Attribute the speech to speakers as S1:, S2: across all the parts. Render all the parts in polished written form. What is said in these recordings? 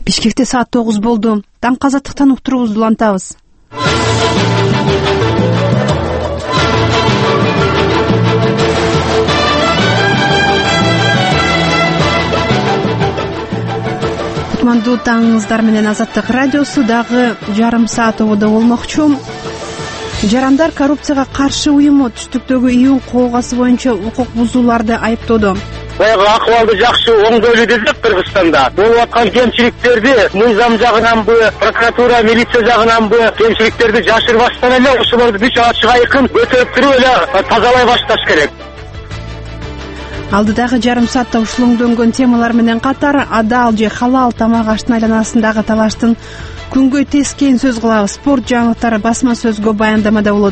S1: Бишкекте саат 9 болду. Таңкы азаттыктан уктуруубузду улантабыз. Кутмандуу таңыңыздар менен Азаттык радиосу дагы жарым саат ободо болмокчу. Жарандар коррупцияга каршы уюму түштүктөгү июн коогасы боюнча укук бузууларды айыптоду.
S2: Баягы акыбалды жакшы оңдойлу десек, Кыргызстанда болуп аткан кемчиликтерди мыйзам жагынанбы, прокуратура, милиция жагынанбы кемчиликтерди жашырбастан эле ошолорду бүт ачык айкын көтөрүп туруп эле тазалай башташ керек.
S1: Алдыдагы жарым саатта ушулуңдөнгөн темалар менен катар адал же халал тамак аштын айланасындагы талаштын күнгөй тескейин сөз кылабыз. Спорт жаңылыктары басма сөзгө баяндамада болот.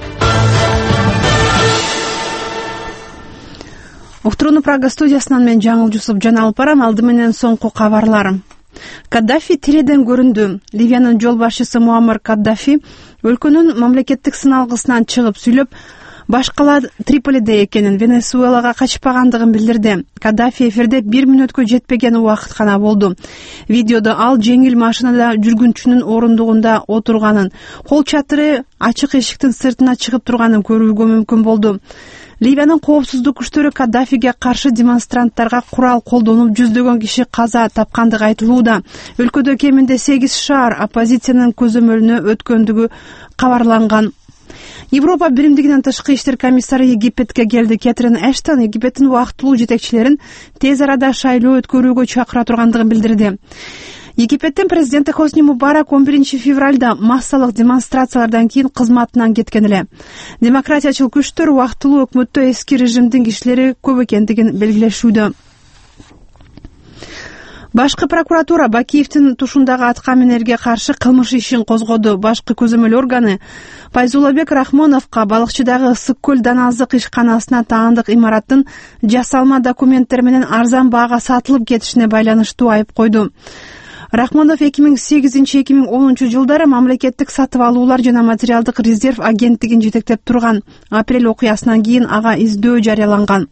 S1: Уктурууну Прага студиясынан мен Жаңыл Жусуп жана алып барам. Алды менен соңку кабарлар. Каддафи тиреден көрүндү. Ливиянын жол башчысы Муаммар Каддафи өлкөнүн мамлекеттик сыналгысынан чыгып сүйлөп, башкала Триполиде экенин, Венесуэлага качпагандыгын билдирди. Каддафи эфирде 1 мүнөткө жетпеген убакыт гана болду. Видеодо ал жеңил машинада жүргүнчүнүн орундугунда отурганын, кол чатыры ачык эшиктин сыртына чыгып турганын көрүүгө мүмкүн болду. Ливиянын коопсуздук күчтөрү Каддафиге каршы демонстранттарга курал колдонуп, жүздөгөн киши каза тапкандыгы айтылууда. Өлкөдө кеминде 8 шаар оппозициянын көзөмөлүнө өткөндүгү кабарланган. Европа биримдигинин тышкы иштер комиссары Египетке келди. Кэтрин Эштон Египеттин убактылуу жетекчилерин тез арада шайлоо өткөрүүгө чакыра тургандыгын билдирди. Египеттин президенти Хосни Мубарак 11 февралда массалык демонстрациялардан кийин кызматынан кеткен эле. Демократиячыл күчтөр убактылуу өкмөттө эски режимдин кишилери көп экендигин белгилешүүдө. Башкы прокуратура Бакиевдин тушундагы аткаминерге каршы кылмыш ишин козгоду. Башкы көзөмөл органы Пайзулабек Рахмоновго балыкчыдагы Ысык көл Даназык ишканасына таандык имараттын жасалма документтер менен арзан баага сатылып кетишине байланыштуу айып койду. Рахмонов 2008-2010 жылдары мамлекеттик сатып алуулар жана материалдык резерв агенттигин жетектеп турган. Апрель окуясынан кийин ага издөө жарыяланган.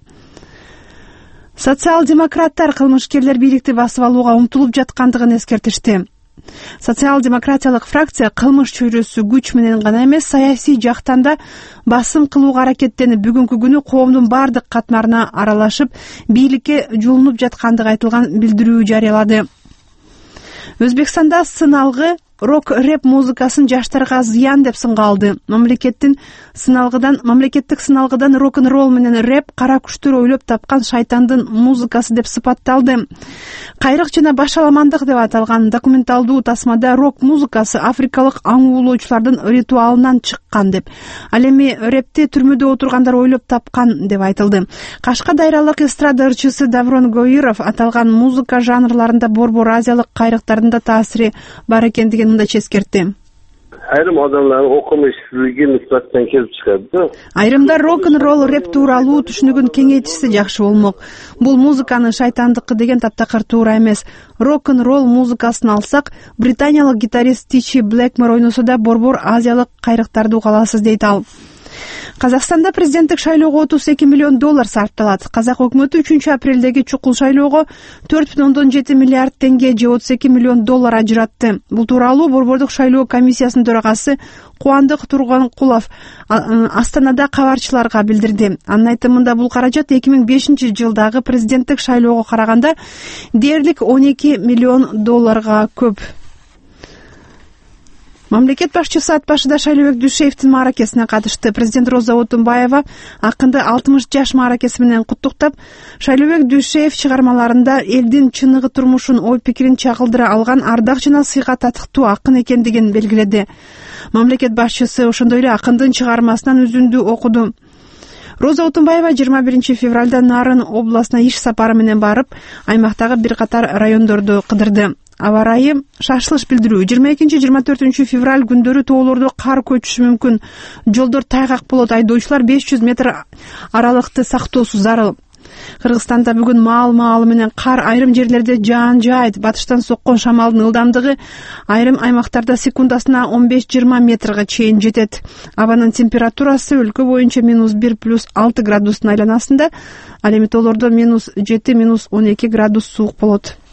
S1: Социал-демократтар кылмышкерлер бийликти басып алууга умтулуп жаткандыгын эскертишти. Социал-демократиялык фракция кылмыш чөйрөсү күч менен гана эмес, саясий жактан да басым кылууга аракеттенип, бүгүнкү күнү коомдун бардык катмарына аралашып, бийликке жулунуп жаткандыгы айтылган билдирүү жарыялады. Өзбекстанда сыналгы рок-рэп музыкасын жаштарга зыян деп сынга алды. Мамлекеттик сыналгыдан рок-н-ролл менен рэп кара күчтөр ойлоп тапкан шайтандын музыкасы деп сыпатталды. Кайрык жана башаламандык деп аталган документалдуу тасмада рок музыкасы африкалык аң уулоочулардын ритуалынан чыккан деп, ал эми рэпти түрмөдө отургандар ойлоп тапкан деп айтылды. Кашкадайралык эстрада ырчысы Даврон Гоиров аталган музыка жанрларында борбор азиялык кайрыктардын да таасири бар экендигин мындай эскертти.
S2: Айрым адамдардын окумушсуздугу нысбаттан келип чыгат да.
S1: Айрымдар рок-н-ролл рэп тууралуу түшүнүгүн кеңейтишсе жакшы болмок. Бул музыканы шайтандыкы деген таптакыр туура эмес. Рок-н-ролл музыкасын алсак, британиялык гитарист Тичи Блэкмор ойносо да борбор азиялык кайрыктарды угаласыз дейт ал. Казакстанда президенттик шайлоого $32 миллион сарпталат. Казак өкмөтү 3 апрелдеги чукул шайлоого 4,7 миллиард теңге же $32 миллион ажыратты. Бул тууралуу борбордук шайлоо комиссиясынын төрагасы Кубандык Тургонкулов Астанада кабарчыларга билдирди. Анын айтымында бул каражат 2005 жылдагы президенттик шайлоого караганда дээрлик $12 миллион көп. Мамлекет башчысы ат башыда Шайлообек Дүйшеевдин мааракесине катышты. Президент Роза Отунбаева акынды 60 жаш мааракеси менен куттуктап, Шайлообек Дүйшеев чыгармаларында элдин чыныгы турмушун, ой пикирин чагылдыра алган ардак жана сыйга татыктуу акын экендигин белгиледи. Мамлекет башчысы ошондой эле акындын чыгармасынан үзүндү окуду. Роза Отунбаева 21 февралда Нарын областына иш сапары менен барып, аймактагы бир катар райондорду кыдырды. Аба ырайы шашылыш билдирүү. 22-24 февраль күндөрү тоолордо кар көчүшү мүмкүн. Жолдор тайгак болот. Айдоочулар 500 метр аралыкты сактоосу зарыл. Кыргызстанда бүгүн маал менен кар айрым жерлерде жаан жаайт. Батыштан соккон шамалдын ылдамдыгы айрым аймактарда секундасына 15-20 метрге чейин жетет. Абанын температурасы өлкө боюнча -1 + 6 градустун айланасында, ал эми тоолордо -7 -12 градус суук болот.